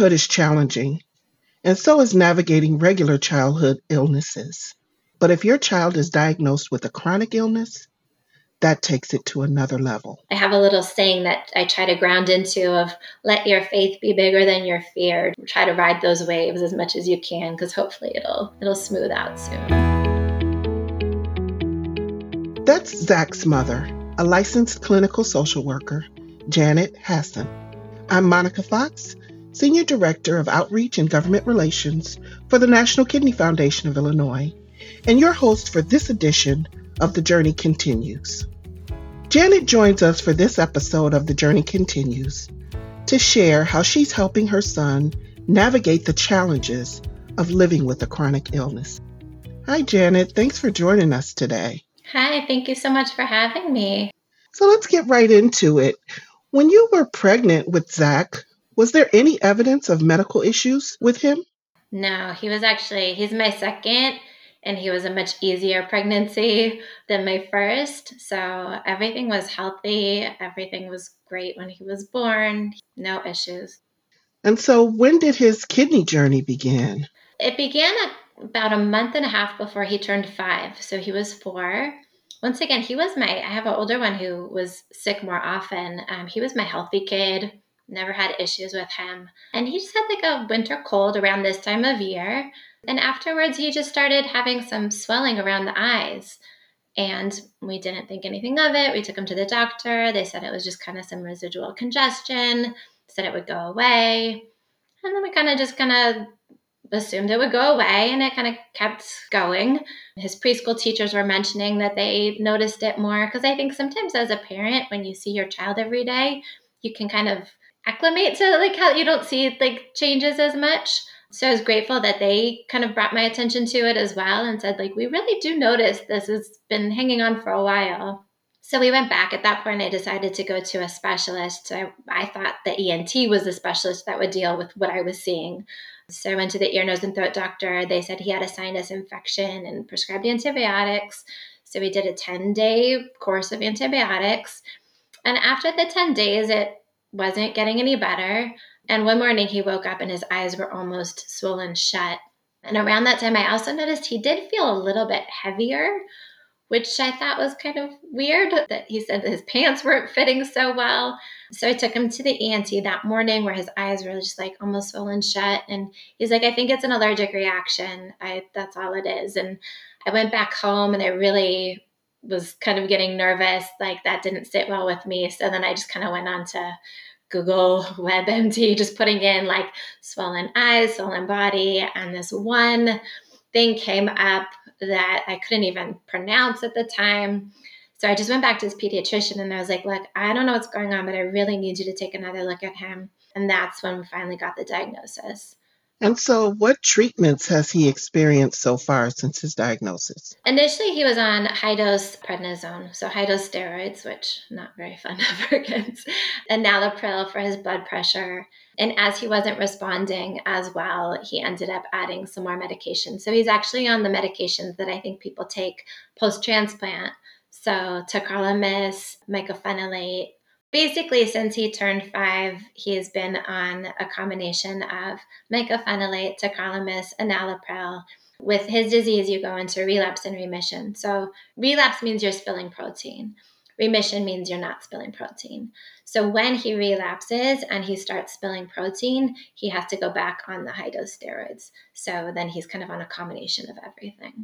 Parenthood is challenging, and so is navigating regular childhood illnesses. But if your child is diagnosed with a chronic illness, that takes it to another level. I have a little saying that I try to ground into of let your faith be bigger than your fear. Try to ride those waves as much as you can because hopefully it'll smooth out soon. That's Zach's mother, a licensed clinical social worker, Janet Hassan. I'm Monica Fox, Senior Director of Outreach and Government Relations for the National Kidney Foundation of Illinois, and your host for this edition of The Journey Continues. Janet joins us for this episode of The Journey Continues to share how she's helping her son navigate the challenges of living with a chronic illness. Hi, Janet. Thanks for joining us today. Hi, thank you so much for having me. So let's get right into it. When you were pregnant with Zach, was there any evidence of medical issues with him? No, he's my second, and he was a much easier pregnancy than my first. So everything was healthy. Everything was great when he was born. No issues. And so when did his kidney journey begin? It began about a month and a half before he turned 5. So he was 4. Once again, I have an older one who was sick more often. He was my healthy kid. Never had issues with him. And he just had like a winter cold around this time of year. And afterwards, he just started having some swelling around the eyes. And we didn't think anything of it. We took him to the doctor. They said it was just kind of some residual congestion, said it would go away. And then we kind of assumed it would go away, and it kind of kept going. His preschool teachers were mentioning that they noticed it more because I think sometimes as a parent, when you see your child every day, you can kind of acclimate to like how you don't see like changes as much. So I was grateful that they kind of brought my attention to it as well and said, like, we really do notice this has been hanging on for a while. So we went back. At that point, I decided to go to a specialist. So I thought the ENT was the specialist that would deal with what I was seeing. So I went to the ear, nose, and throat doctor. They said he had a sinus infection and prescribed antibiotics. So we did a 10-day course of antibiotics. And after the 10 days, it wasn't getting any better. And one morning he woke up and his eyes were almost swollen shut. And around that time, I also noticed he did feel a little bit heavier, which I thought was kind of weird that he said that his pants weren't fitting so well. So I took him to the ENT that morning where his eyes were just like almost swollen shut. And he's like, I think it's an allergic reaction. That's all it is. And I went back home and I really was kind of getting nervous. Like that didn't sit well with me. So then I just kind of went on to Google WebMD, just putting in like swollen eyes, swollen body. And this one thing came up that I couldn't even pronounce at the time. So I just went back to his pediatrician and I was like, look, I don't know what's going on, but I really need you to take another look at him. And that's when we finally got the diagnosis. And so what treatments has he experienced so far since his diagnosis? Initially, he was on high-dose prednisone, so high-dose steroids, which not very fun for kids, and enalapril for his blood pressure. And as he wasn't responding as well, he ended up adding some more medication. So he's actually on the medications that I think people take post-transplant. So tacrolimus, mycophenolate. Basically, since he turned 5, he has been on a combination of mycophenolate, tacrolimus, enalapril. With his disease, you go into relapse and remission. So relapse means you're spilling protein. Remission means you're not spilling protein. So when he relapses and he starts spilling protein, he has to go back on the high-dose steroids. So then he's kind of on a combination of everything.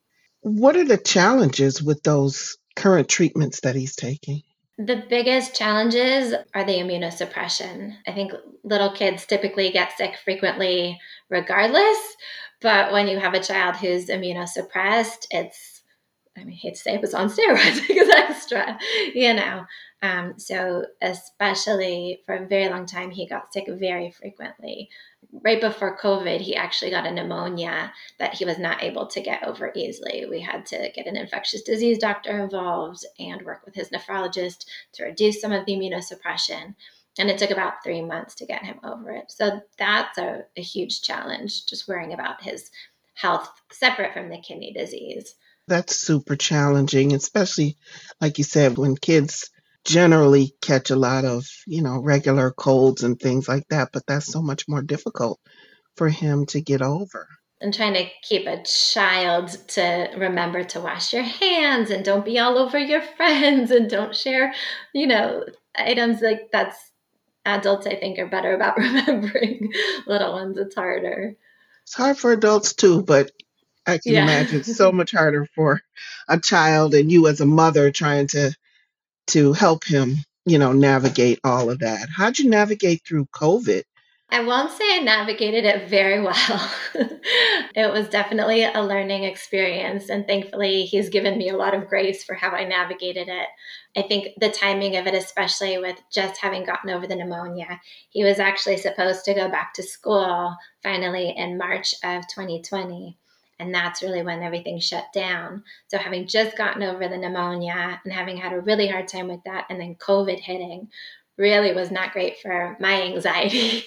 What are the challenges with those current treatments that he's taking? The biggest challenges are the immunosuppression. I think little kids typically get sick frequently regardless, but when you have a child who's immunosuppressed, I hate to say it was on steroids because extra, So especially for a very long time, he got sick very frequently. Right before COVID, he actually got a pneumonia that he was not able to get over easily. We had to get an infectious disease doctor involved and work with his nephrologist to reduce some of the immunosuppression. And it took about 3 months to get him over it. So that's a huge challenge, just worrying about his health separate from the kidney disease. That's super challenging, especially like you said, when kids generally catch a lot of, regular colds and things like that, but that's so much more difficult for him to get over. And trying to keep a child to remember to wash your hands and don't be all over your friends and don't share, items like that's adults, I think, are better about remembering. Little ones, it's harder. It's hard for adults too, but I can Yeah. imagine it's so much harder for a child and you as a mother trying to help him, navigate all of that. How'd you navigate through COVID? I won't say I navigated it very well. It was definitely a learning experience, and thankfully, he's given me a lot of grace for how I navigated it. I think the timing of it, especially with just having gotten over the pneumonia, he was actually supposed to go back to school finally in March of 2020. And that's really when everything shut down. So, having just gotten over the pneumonia and having had a really hard time with that, and then COVID hitting, really was not great for my anxiety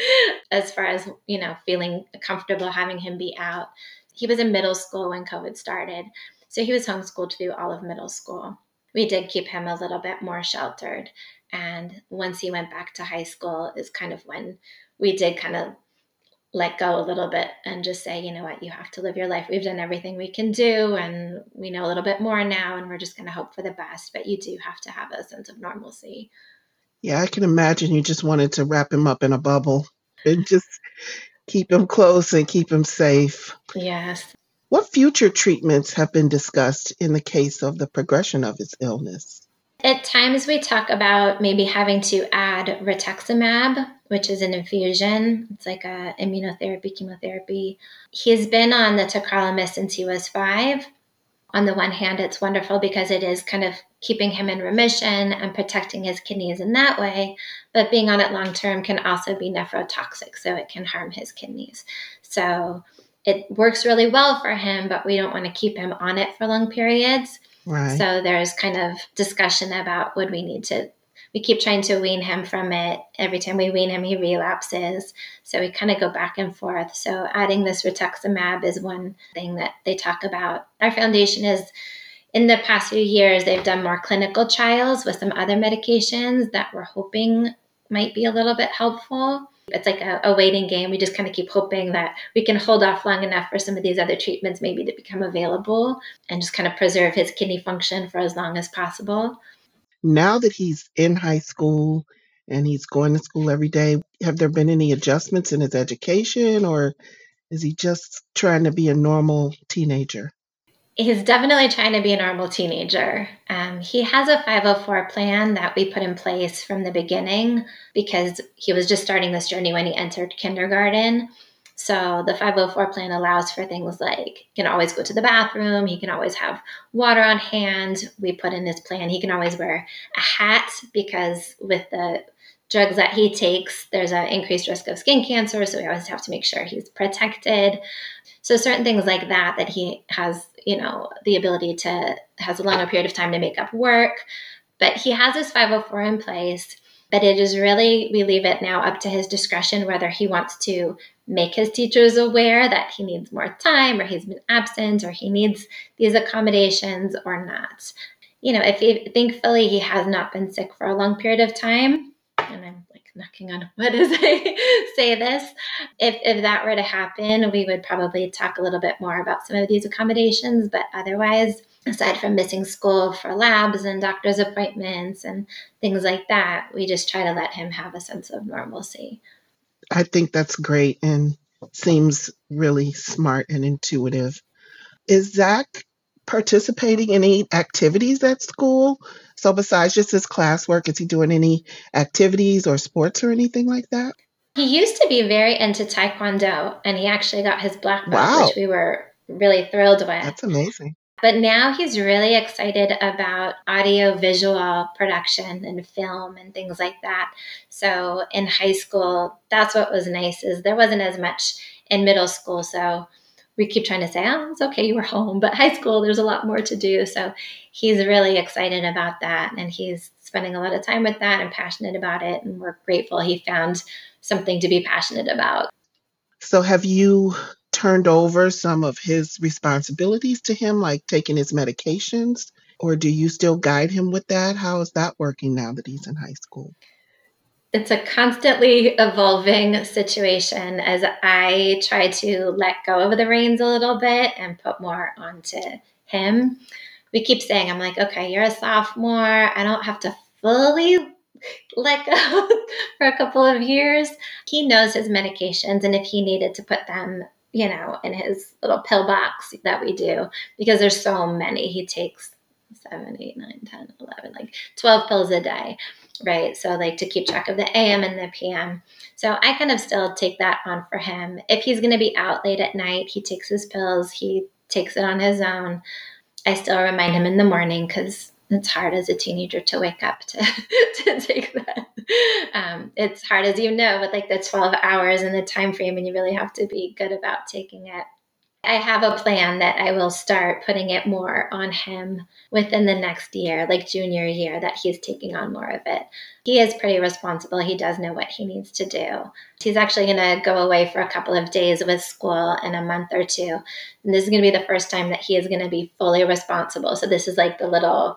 as far as, feeling comfortable having him be out. He was in middle school when COVID started. So he was homeschooled through all of middle school. We did keep him a little bit more sheltered. And once he went back to high school is kind of when we did kind of let go a little bit and just say, you know what, you have to live your life. We've done everything we can do and we know a little bit more now and we're just going to hope for the best. But you do have to have a sense of normalcy. Yeah, I can imagine you just wanted to wrap him up in a bubble and just keep him close and keep him safe. Yes. What future treatments have been discussed in the case of the progression of his illness? At times we talk about maybe having to add rituximab, which is an infusion. It's like a immunotherapy, chemotherapy. He's been on the tacrolimus since he was 5. On the one hand, it's wonderful because it is kind of keeping him in remission and protecting his kidneys in that way. But being on it long term can also be nephrotoxic, so it can harm his kidneys. So it works really well for him, but we don't want to keep him on it for long periods. Right. So there's kind of discussion about would we need to. We keep trying to wean him from it. Every time we wean him, he relapses. So we kind of go back and forth. So adding this rituximab is one thing that they talk about. Our foundation is, in the past few years, they've done more clinical trials with some other medications that we're hoping might be a little bit helpful. It's like a waiting game. We just kind of keep hoping that we can hold off long enough for some of these other treatments maybe to become available and just kind of preserve his kidney function for as long as possible. Now that he's in high school and he's going to school every day, have there been any adjustments in his education or is he just trying to be a normal teenager? He's definitely trying to be a normal teenager. He has a 504 plan that we put in place from the beginning because he was just starting this journey when he entered kindergarten. So the 504 plan allows for things like he can always go to the bathroom, he can always have water on hand. We put in his plan he can always wear a hat because with the drugs that he takes, there's an increased risk of skin cancer. So we always have to make sure he's protected. So certain things like that, that he has, the ability to, has a longer period of time to make up work. But he has his 504 in place, but it is really, we leave it now up to his discretion whether he wants to make his teachers aware that he needs more time or he's been absent or he needs these accommodations or not. If he, thankfully he has not been sick for a long period of time, and I'm like knocking on wood as I say this. If that were to happen, we would probably talk a little bit more about some of these accommodations. But otherwise, aside from missing school for labs and doctor's appointments and things like that, we just try to let him have a sense of normalcy. I think that's great and seems really smart and intuitive. Is Zach participating in any activities at school? So besides just his classwork, is he doing any activities or sports or anything like that? He used to be very into Taekwondo, and he actually got his black belt, Wow, which we were really thrilled with. that's amazing. But now he's really excited about audio visual production and film and things like that. So in high school, that's what was nice is there wasn't as much in middle school. So we keep trying to say, oh, it's okay, you were home. But high school, there's a lot more to do. So he's really excited about that. And he's spending a lot of time with that and passionate about it. And we're grateful he found something to be passionate about. So have you turned over some of his responsibilities to him, like taking his medications? or do you still guide him with that? How is that working now that he's in high school? It's a constantly evolving situation as I try to let go of the reins a little bit and put more onto him. We keep saying, I'm like, okay, you're a sophomore. I don't have to fully let go for a couple of years. He knows his medications, and if he needed to put them, in his little pill box that we do, because there's so many. He takes 7, 8, 9, 10, 11, like 12 pills a day, right? So, like, to keep track of the AM and the PM. So I kind of still take that on for him. If he's going to be out late at night, he takes his pills, he takes it on his own. I still remind him in the morning because it's hard as a teenager to wake up to, to take that. It's hard, as you know, with like the 12 hours and the time frame, and you really have to be good about taking it. I have a plan that I will start putting it more on him within the next year, like junior year, that he's taking on more of it. He is pretty responsible. He does know what he needs to do. He's actually going to go away for a couple of days with school in a month or two. And this is going to be the first time that he is going to be fully responsible. So this is like the little,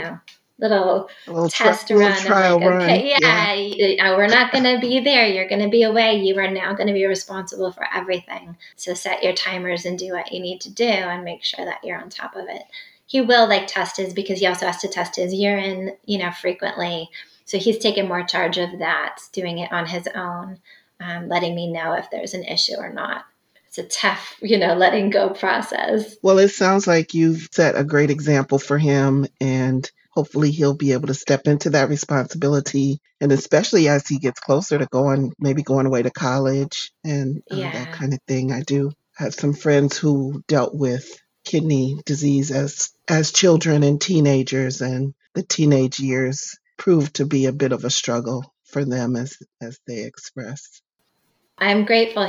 little A little, test little run of trial like, run. okay, yeah, we're not going to be there. You're going to be away. You are now going to be responsible for everything. So set your timers and do what you need to do and make sure that you're on top of it. He will like test his, because he also has to test his urine, frequently. So he's taken more charge of that, doing it on his own, letting me know if there's an issue or not. It's a tough, letting go process. Well, it sounds like you've set a great example for him, and hopefully he'll be able to step into that responsibility. And especially as he gets closer to maybe going away to college and that Yeah. kind of thing. I do have some friends who dealt with kidney disease as children and teenagers, and the teenage years proved to be a bit of a struggle for them as they express. I'm grateful.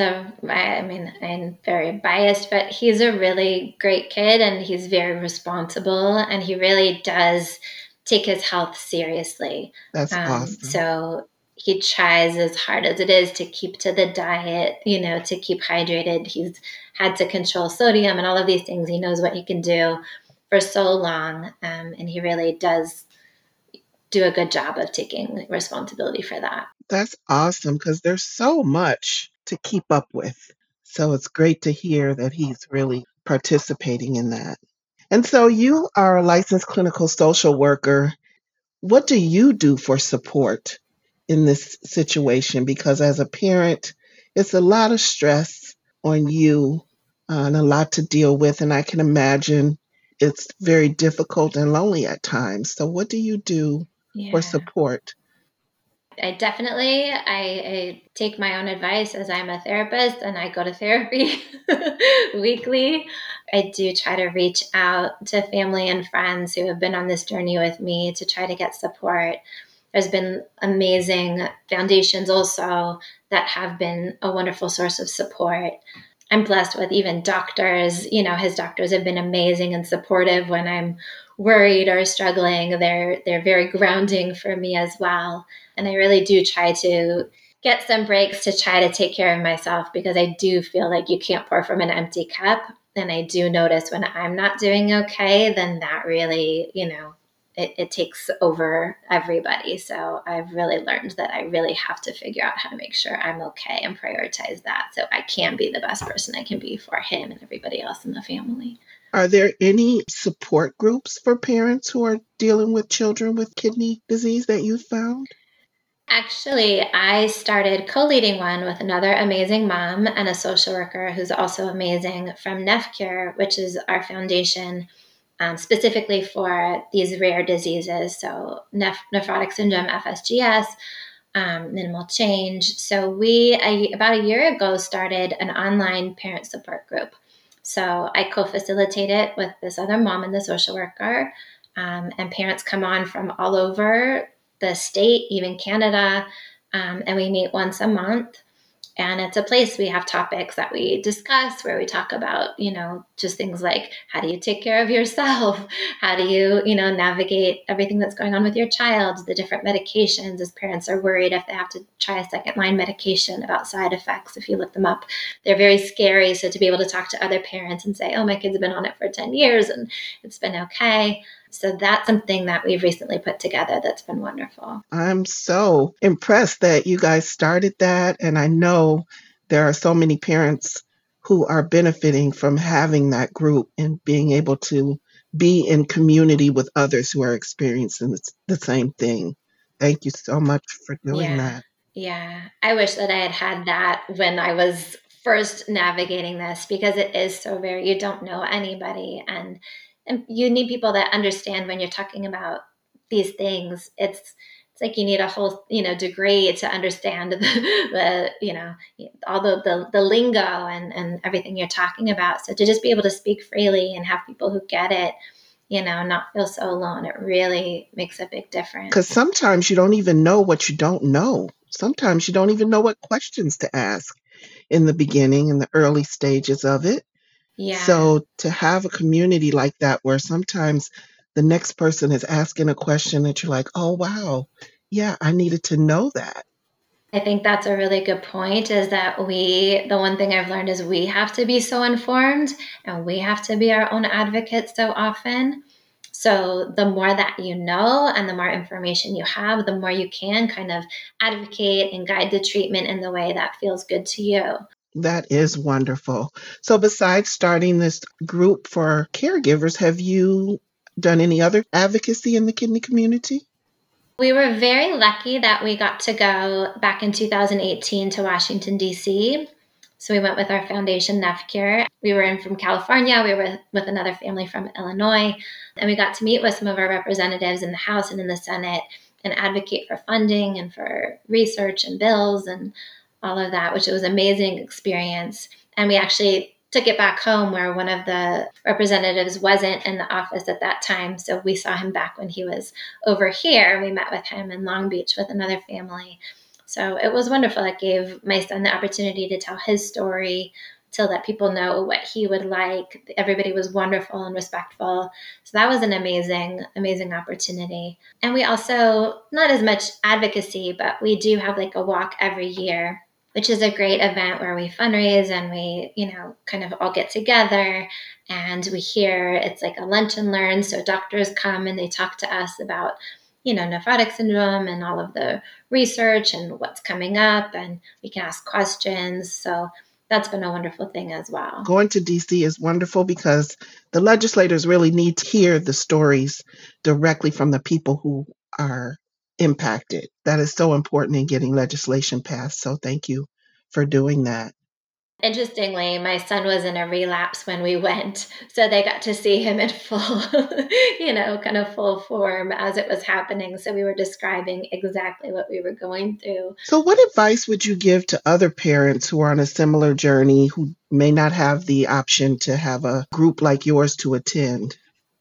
I'm very biased, but he's a really great kid and he's very responsible and he really does take his health seriously. That's awesome. So he tries as hard as it is to keep to the diet, to keep hydrated. He's had to control sodium and all of these things. He knows what he can do for so long. And he really does do a good job of taking responsibility for that. That's awesome because there's so much to keep up with. So it's great to hear that he's really participating in that. And so you are a licensed clinical social worker. What do you do for support in this situation? Because as a parent, it's a lot of stress on you and a lot to deal with. And I can imagine it's very difficult and lonely at times. So what do you do for Yeah. support? I take my own advice as I'm a therapist and I go to therapy weekly. I do try to reach out to family and friends who have been on this journey with me to try to get support. There's been amazing foundations also that have been a wonderful source of support. I'm blessed with even doctors. His doctors have been amazing and supportive when I'm worried or struggling. They're very grounding for me as well. And I really do try to get some breaks to try to take care of myself because I do feel like you can't pour from an empty cup. And I do notice when I'm not doing okay, then that really, it takes over everybody. So I've really learned that I really have to figure out how to make sure I'm okay and prioritize that so I can be the best person I can be for him and everybody else in the family. Are there any support groups for parents who are dealing with children with kidney disease that you found? Actually, I started co-leading one with another amazing mom and a social worker who's also amazing from NephCure, which is our foundation specifically for these rare diseases. So nephrotic syndrome, FSGS, minimal change. So we, about a year ago, started an online parent support group. So I co-facilitate it with this other mom and the social worker, and parents come on from all over the state, even Canada, and we meet once a month. And it's a place we have topics that we discuss where we talk about, just things like how do you take care of yourself? How do you, navigate everything that's going on with your child, the different medications as parents are worried if they have to try a second line medication about side effects. If you look them up, they're very scary. So to be able to talk to other parents and say, oh, my kid's been on it for 10 years and it's been okay. So that's something that we've recently put together that's been wonderful. I'm so impressed that you guys started that. And I know there are so many parents who are benefiting from having that group and being able to be in community with others who are experiencing the same thing. Thank you so much for doing Yeah. that. Yeah. I wish that I had had that when I was first navigating this, because it is so very, you don't know anybody, and you need people that understand when you're talking about these things. It's like you need a whole, degree to understand all the lingo and everything you're talking about. So to just be able to speak freely and have people who get it, not feel so alone, it really makes a big difference. Because sometimes you don't even know what you don't know. Sometimes you don't even know what questions to ask in the beginning, in the early stages of it. Yeah. So to have a community like that where sometimes the next person is asking a question that you're like, oh, wow, yeah, I needed to know that. I think that's a really good point, is that the one thing I've learned is we have to be so informed and we have to be our own advocates so often. So the more that you know and the more information you have, the more you can kind of advocate and guide the treatment in the way that feels good to you. That is wonderful. So besides starting this group for caregivers, have you done any other advocacy in the kidney community? We were very lucky that we got to go back in 2018 to Washington, D.C. So we went with our foundation, NephCure. We were in from California. We were with another family from Illinois. And we got to meet with some of our representatives in the House and in the Senate and advocate for funding and for research and bills and all of that, which was an amazing experience. And we actually took it back home, where one of the representatives wasn't in the office at that time. So we saw him back when he was over here. We met with him in Long Beach with another family. So it was wonderful. It gave my son the opportunity to tell his story, to let people know what he would like. Everybody was wonderful and respectful. So that was an amazing, amazing opportunity. And we also, not as much advocacy, but we do have like a walk every year, which is a great event where we fundraise and we, kind of all get together and we hear, it's like a lunch and learn. So doctors come and they talk to us about, nephrotic syndrome and all of the research and what's coming up, and we can ask questions. So that's been a wonderful thing as well. Going to DC is wonderful because the legislators really need to hear the stories directly from the people who are impacted. That is so important in getting legislation passed. So thank you for doing that. Interestingly, my son was in a relapse when we went, so they got to see him in full, kind of full form as it was happening. So we were describing exactly what we were going through. So what advice would you give to other parents who are on a similar journey, who may not have the option to have a group like yours to attend?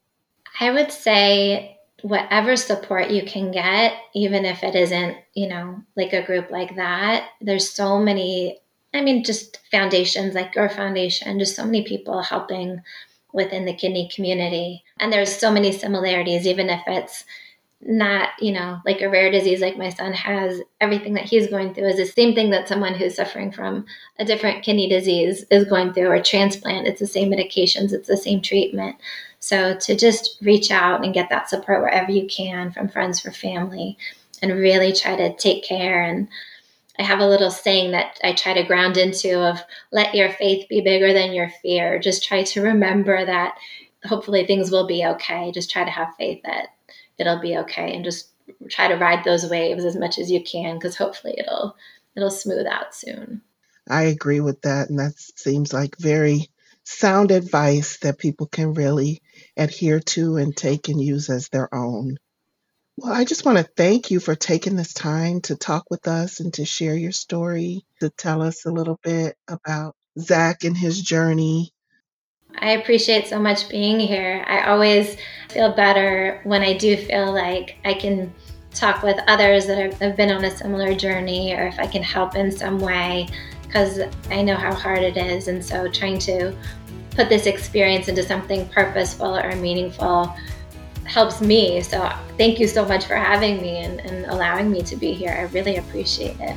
I would say whatever support you can get, even if it isn't, like a group like that. There's so many, just foundations like your foundation, just so many people helping within the kidney community. And there's so many similarities, even if it's not, like a rare disease like my son has. Everything that he's going through is the same thing that someone who's suffering from a different kidney disease is going through, or transplant. It's the same medications, it's the same treatment. So to just reach out and get that support wherever you can, from friends, for family, and really try to take care. And I have a little saying that I try to ground into, of let your faith be bigger than your fear. Just try to remember that hopefully things will be okay. Just try to have faith that it'll be okay, and just try to ride those waves as much as you can, because hopefully it'll smooth out soon. I agree with that. And that seems like very sound advice that people can really adhere to and take and use as their own. Well, I just want to thank you for taking this time to talk with us and to share your story, to tell us a little bit about Zach and his journey. I appreciate so much being here. I always feel better when I do feel like I can talk with others that have been on a similar journey, or if I can help in some way, because I know how hard it is. And so trying to put this experience into something purposeful or meaningful helps me. So thank you so much for having me and allowing me to be here. I really appreciate it.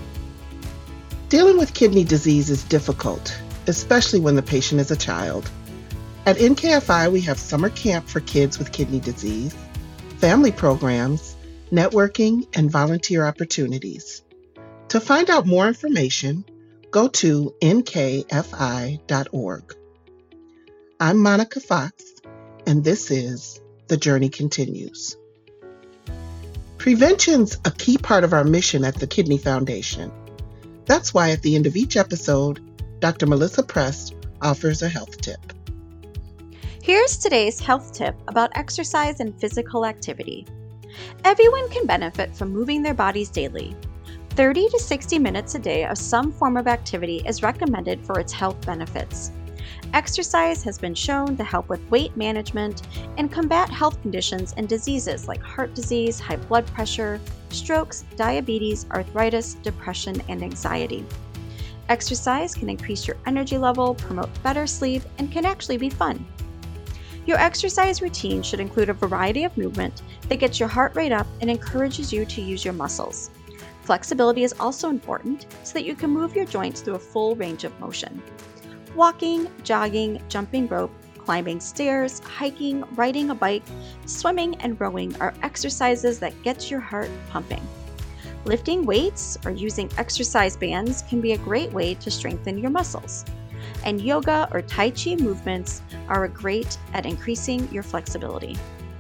Dealing with kidney disease is difficult, especially when the patient is a child. At NKFI, we have summer camp for kids with kidney disease. family programs, networking, and volunteer opportunities. To find out more information, go to nkfi.org. I'm Monica Fox, and this is The Journey Continues. Prevention's a key part of our mission at the Kidney Foundation. That's why at the end of each episode, Dr. Melissa Prest offers a health tip. Here's today's health tip about exercise and physical activity. Everyone can benefit from moving their bodies daily. 30 to 60 minutes a day of some form of activity is recommended for its health benefits. Exercise has been shown to help with weight management and combat health conditions and diseases like heart disease, high blood pressure, strokes, diabetes, arthritis, depression, and anxiety. Exercise can increase your energy level, promote better sleep, and can actually be fun. Your exercise routine should include a variety of movement that gets your heart rate up and encourages you to use your muscles. Flexibility is also important so that you can move your joints through a full range of motion. Walking, jogging, jumping rope, climbing stairs, hiking, riding a bike, swimming, and rowing are exercises that get your heart pumping. Lifting weights or using exercise bands can be a great way to strengthen your muscles. And yoga or Tai Chi movements are great at increasing your flexibility.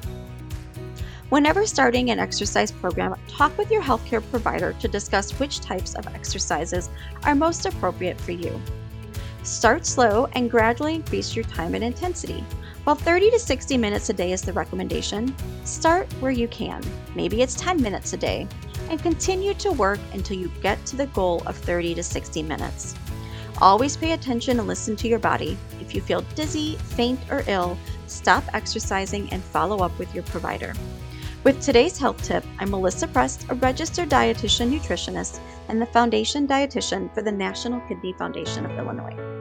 Whenever starting an exercise program, talk with your healthcare provider to discuss which types of exercises are most appropriate for you. Start slow and gradually increase your time and intensity. While 30 to 60 minutes a day is the recommendation, start where you can. Maybe it's 10 minutes a day, and continue to work until you get to the goal of 30 to 60 minutes. Always pay attention and listen to your body. If you feel dizzy, faint, or ill, stop exercising and follow up with your provider. With today's health tip, I'm Melissa Prest, a registered dietitian nutritionist and the foundation dietitian for the National Kidney Foundation of Illinois.